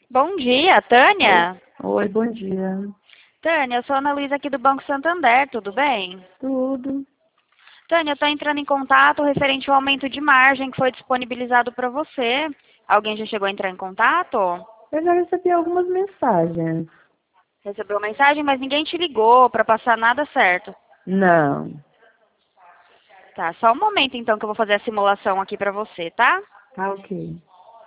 Bom dia, Oi, Tânia. oi, bom dia. Tânia, eu sou a Ana Luísa aqui do Banco Santander, tudo bem? Tudo. Tânia, eu estou entrando em contato referente ao aumento de margem que foi disponibilizado para você. Alguém já chegou a entrar em contato? Eu já recebi algumas mensagens. Recebeu mensagem, mas ninguém te ligou para passar nada certo. Não. Tá, só um momento então que eu vou fazer a simulação aqui para você, tá? Tá ok.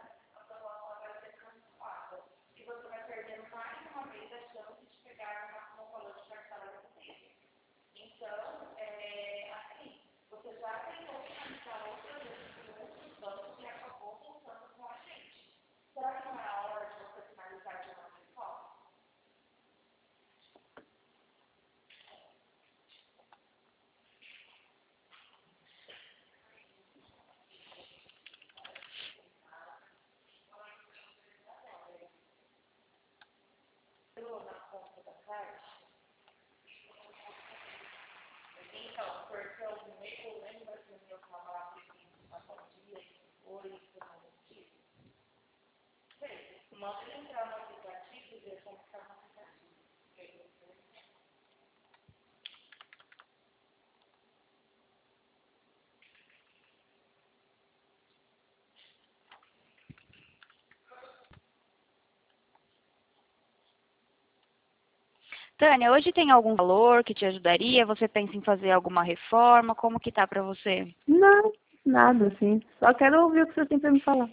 Tânia, hoje tem algum valor que te ajudaria? Você pensa em fazer alguma reforma? Como que tá para você? Não, nada, assim. Só quero ouvir o que você tem pra me falar.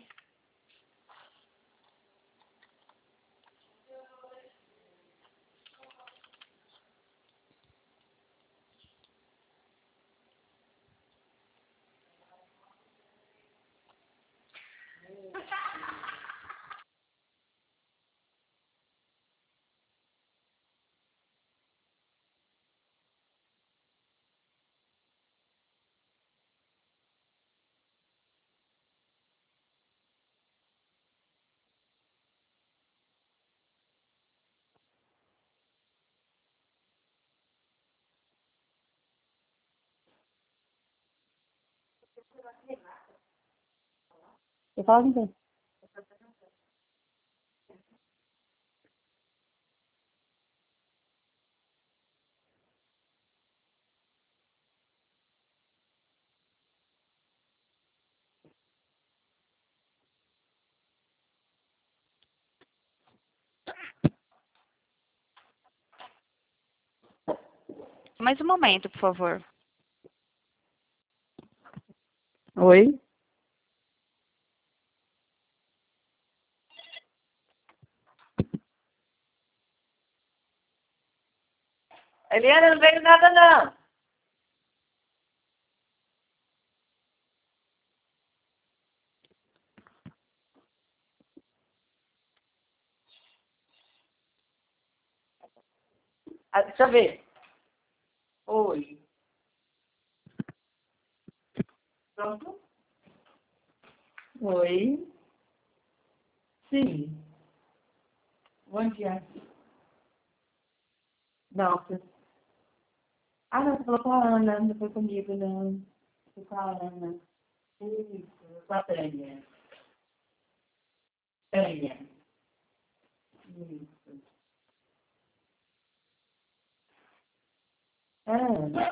Você fala com quem? Mais um momento, por favor. Oi? Eliana, não veio nada, não. Ah, deixa eu ver. Oi. Pronto? Oi. Sim. Bom dia. Não, você... Ah, não, você falou com a Ana, não foi comigo, não. Foi com a Ana. Isso, com a Tânia. Tânia. Isso. Ah,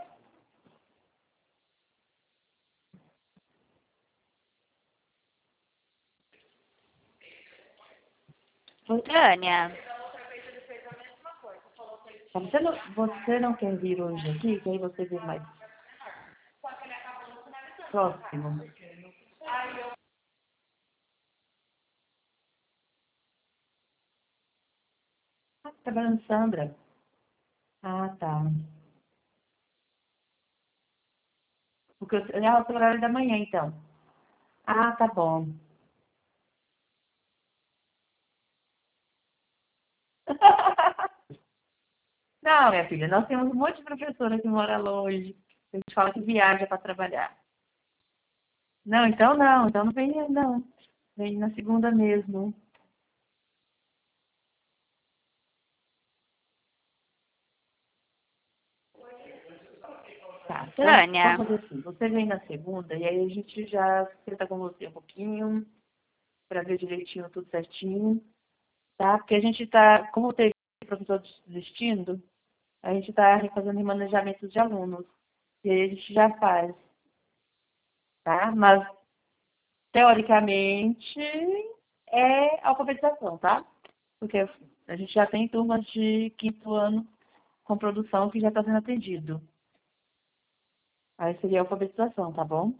Tânia. você não quer vir hoje aqui? Que aí você vê mais próximo. Ah, tá trabalhando Sandra? Ah, tá. Porque é o horário da manhã, então. Ah, tá bom. Não, minha filha, nós temos um monte de professora que mora longe. A gente fala que viaja para trabalhar. Não, então não. Então não vem, não. Vem na segunda mesmo. Tá, vamos Tânia. fazer assim. Você vem na segunda e aí a gente já senta com você um pouquinho para ver direitinho tudo certinho. tá? Porque a gente está, como teve professor desistindo, a gente está fazendo remanejamento de alunos. E aí a gente já faz, tá? Mas, teoricamente, é alfabetização, tá? Porque a gente já tem turmas de quinto ano com produção que já está sendo atendido. Aí seria alfabetização, tá bom?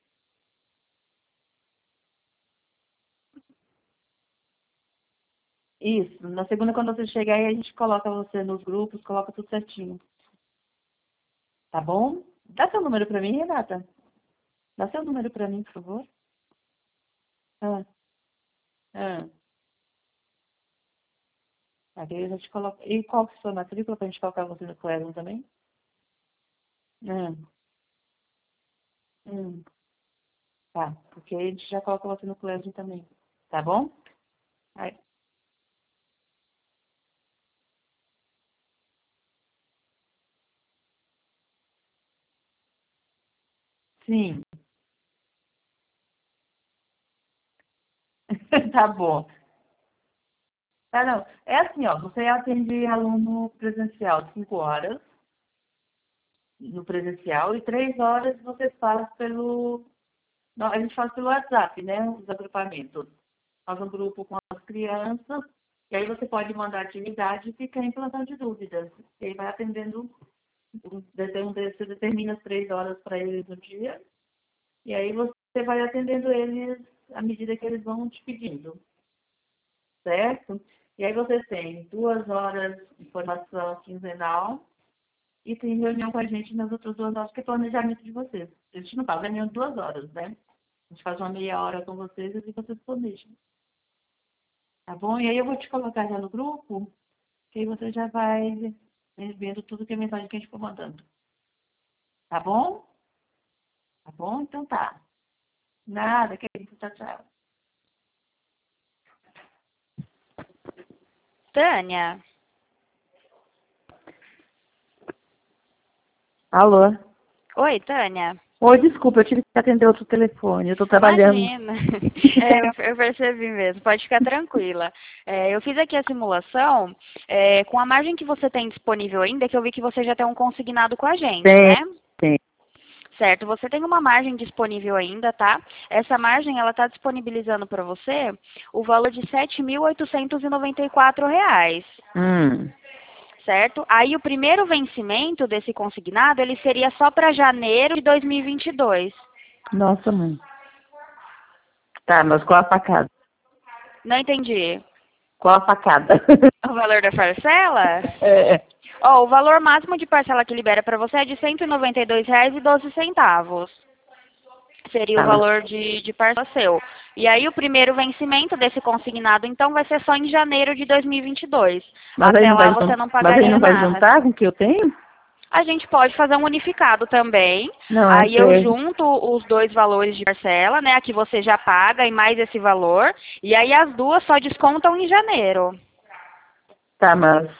Isso. Na segunda, quando você chegar aí, a gente coloca você nos grupos, coloca tudo certinho. Tá bom? Dá seu número para mim, Renata. Dá seu número para mim, por favor. Ah, ah. Aqui a gente coloca. E qual que é a sua matrícula para a gente colocar você no Classroom também? Ah, hum. Tá. Porque aí a gente já coloca você no Classroom também. Tá bom? Aí. Sim. Tá bom. Tá, não. É assim, ó. Você atende aluno presencial 5 horas no presencial e 3 horas você faz pelo. Não, a gente faz pelo WhatsApp, né? Os agrupamentos. Faz um grupo com as crianças, e aí você pode mandar atividade e fica em plantão de dúvidas. E aí vai atendendo, você determina as 3 horas para eles no dia, e aí você vai atendendo eles à medida que eles vão te pedindo, certo? E aí você tem 2 horas de formação quinzenal e tem reunião com a gente nas outras 2 horas, que é planejamento de vocês. A gente não faz reunião de 2 horas, né? A gente faz uma meia hora com vocês e vocês planejam. Tá bom? E aí eu vou te colocar já no grupo, que aí você já vai vendo tudo que é mensagem que a gente for mandando. Tá bom? Tá bom? Então tá. Nada, que isso. Tchau, tchau. Tânia. Alô? Oi, Tânia. Oi, desculpa, eu tive que atender outro telefone. Eu tô trabalhando. Imagina. Eu percebi mesmo. Pode ficar tranquila. Eu fiz aqui a simulação com a margem que você tem disponível ainda, que eu vi que você já tem um consignado com a gente, Tem, né? tem. Certo, você tem uma margem disponível ainda, tá? Essa margem, ela está disponibilizando para você o valor de R$ 7.894, Hum, certo? Aí o primeiro vencimento desse consignado, ele seria só para janeiro de 2022. nossa, mãe. Tá, mas qual a facada? Não entendi. Qual a facada? O valor da parcela? É. Ó, o valor máximo de parcela que libera para você é de R$ 192,12. Seria o Tá, mas, valor de parcela seu. E aí o primeiro vencimento desse consignado, então, vai ser só em janeiro de 2022. mas aí Até não lá vai, você não mas aí pagaria não vai nada. juntar com o que eu tenho? A gente pode fazer um unificado também. Não, é Aí eu sério. junto os dois valores de parcela, né? A que você já paga e mais esse valor. E aí as duas só descontam em janeiro. Tá, mas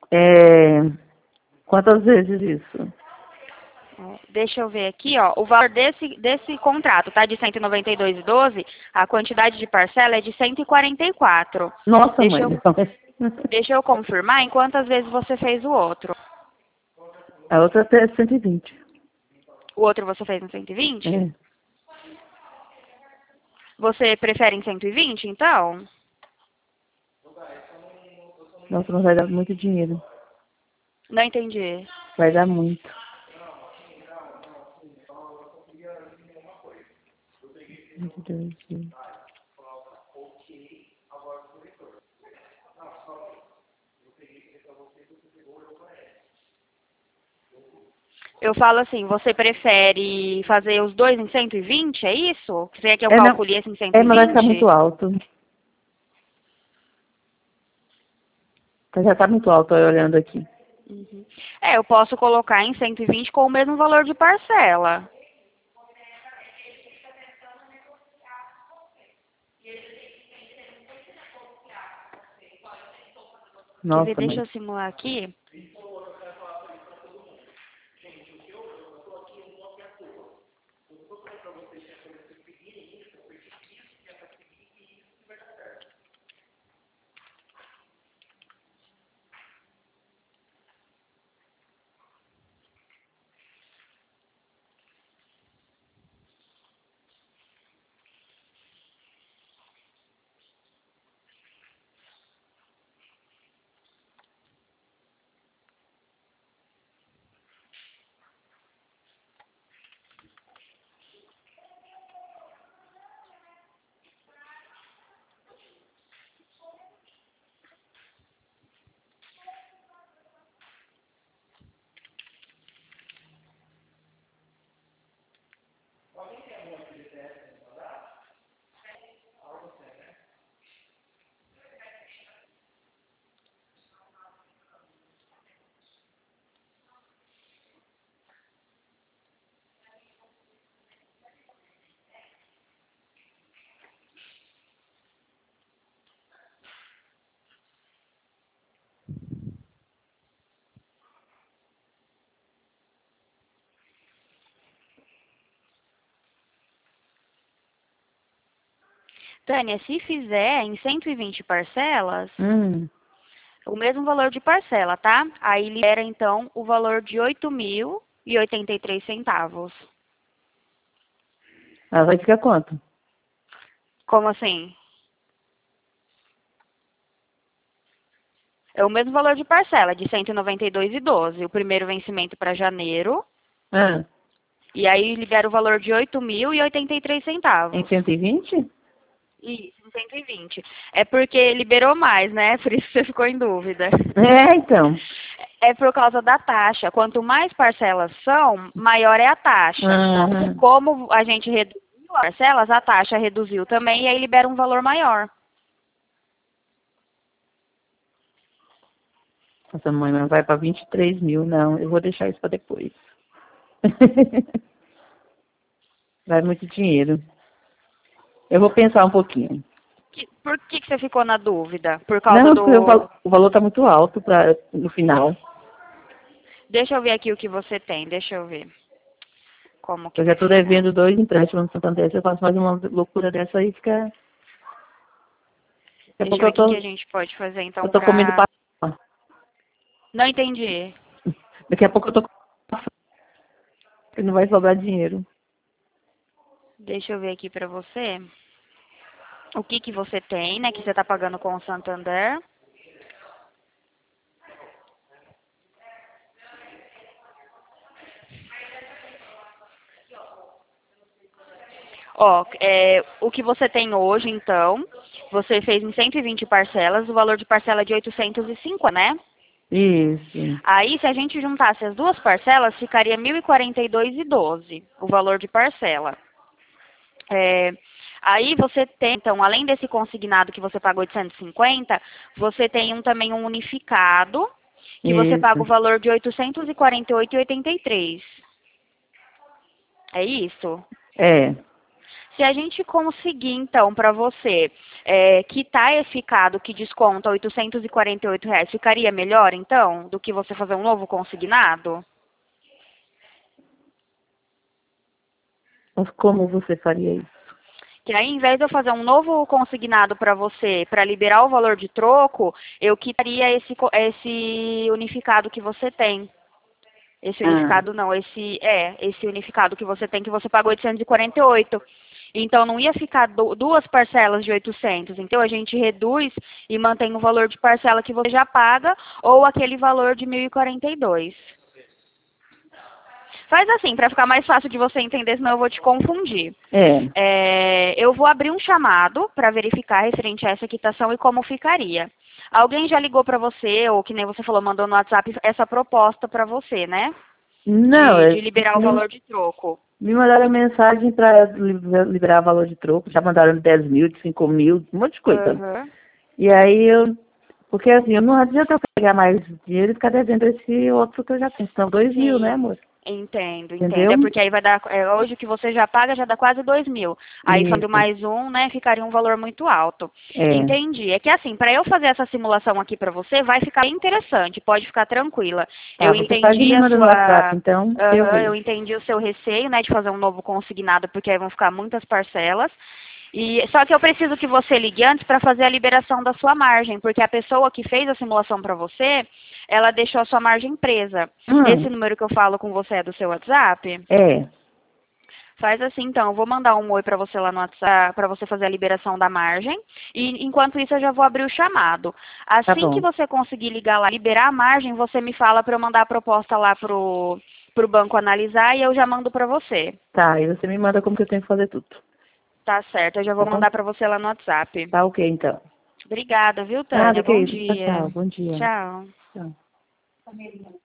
quantas vezes isso? Deixa eu ver aqui, ó. O valor desse contrato, tá? De 192,12, a quantidade de parcela é de 144. Nossa, Deixa mãe. eu, Então. deixa eu confirmar em quantas vezes você fez o outro. A outra é 120. O outro você fez em 120? É. Você prefere em 120, então? Nossa, mas vai dar muito dinheiro. Não entendi. Vai dar muito. 22. Eu falo assim, você prefere fazer os dois em 120, é isso? Você quer que eu É, não, calcule esse em mas vai ficar muito 120? alto. Já tá muito alto eu olhando aqui. Uhum. Eu posso colocar em 120 com o mesmo valor de parcela. Quer ver? Nossa, Deixa mãe. eu simular aqui. Tânia, se fizer em 120 parcelas, Hum. o mesmo valor de parcela, tá? Aí libera, então, o valor de 8.083 centavos. Ah, vai ficar quanto? Como assim? É o mesmo valor de parcela, de 192,12. O primeiro vencimento para janeiro. Ah, E aí libera o valor de 8.083 em centavos. 120? Isso, em 120. É porque liberou mais, né? Por isso que você ficou em dúvida. É, então. É por causa da taxa. Quanto mais parcelas são, maior é a taxa. Uhum. Como a gente reduziu as parcelas, a taxa reduziu também e aí libera um valor maior. Nossa, mãe, mas vai para 23 mil. Não, eu vou deixar isso para depois. Vai muito dinheiro. Eu vou pensar um pouquinho. Por que você ficou na dúvida? Por causa Não, porque do... o valor está muito alto para no final. Deixa eu ver aqui o que você tem. Deixa eu ver. Como que Eu já vai estou ficar. devendo 2 empréstimos no Santander. Se eu faço mais uma loucura dessa aí, fica... Daqui a Deixa pouco eu ver o que que a gente pode fazer, eu então, tô comendo pra... passar. Não entendi. Daqui a pouco eu tô comendo e não vai sobrar dinheiro. Deixa eu ver aqui pra você. O que que você tem, né? Que você tá pagando com o Santander. Ó, o que você tem hoje, então, você fez em 120 parcelas, o valor de parcela é de 805, né? Isso. Aí, se a gente juntasse as duas parcelas, ficaria 1.042,12 o valor de parcela. É, aí você tem, então, além desse consignado que você pagou 850, você tem também um unificado, que você paga o Isso. valor de 848,83. É isso? É. Se a gente conseguir, então, para você quitar esse ficado que desconta R$ 848, ficaria melhor, então, do que você fazer um novo consignado? Mas como você faria isso? Que aí, em vez de eu fazer um novo consignado para você, para liberar o valor de troco, eu quitaria esse unificado que você tem. Esse Ah, unificado não, esse unificado que você tem, que você pagou 848. Então, não ia ficar duas parcelas de 800. Então, a gente reduz e mantém o valor de parcela que você já paga ou aquele valor de 1.042. Faz assim, para ficar mais fácil de você entender, senão eu vou te confundir. é. Eu vou abrir um chamado para verificar referente a essa quitação e como ficaria. Alguém já ligou para você, ou que nem você falou, mandou no WhatsApp essa proposta para você, né? Não, De liberar o valor de troco. me mandaram mensagem para liberar valor de troco. Já mandaram de 10 mil, de 5 mil, um monte de coisa. Uhum. E aí eu... Porque assim, eu não adianta eu pegar mais dinheiro e ficar devendo esse outro que eu já tenho. São 2 mil, né, Sim, amor? entendo. Entendeu? É porque aí vai dar, hoje o que você já paga já dá quase 2.000. Aí quando Isso. mais um, né, ficaria um valor muito alto. É. Entendi. É que assim, para eu fazer essa simulação aqui para você, vai ficar interessante, pode ficar tranquila. Tá, Eu você faz e entendi me a manda no WhatsApp, sua, então, eu Aham, eu vejo. entendi o seu receio, né, de fazer um novo consignado, porque aí vão ficar muitas parcelas. E só que eu preciso que você ligue antes para fazer a liberação da sua margem, porque a pessoa que fez a simulação para você, ela deixou a sua margem presa. Esse Hum, número que eu falo com você é do seu WhatsApp? é, Faz assim, então, eu vou mandar um oi para você lá no WhatsApp, para você fazer a liberação da margem. E enquanto isso, eu já vou abrir o chamado. tá Assim que bom. você conseguir ligar lá, liberar a margem, você me fala para eu mandar a proposta lá pro banco analisar e eu já mando para você. Tá, e você me manda como que eu tenho que fazer tudo. Tá certo, eu já Tá vou bom? mandar para você lá no WhatsApp. Tá ok, então. Obrigada, viu, Nada, Tânia? que Bom isso. Tchau, dia. tchau. Bom dia. Tchau. Tchau.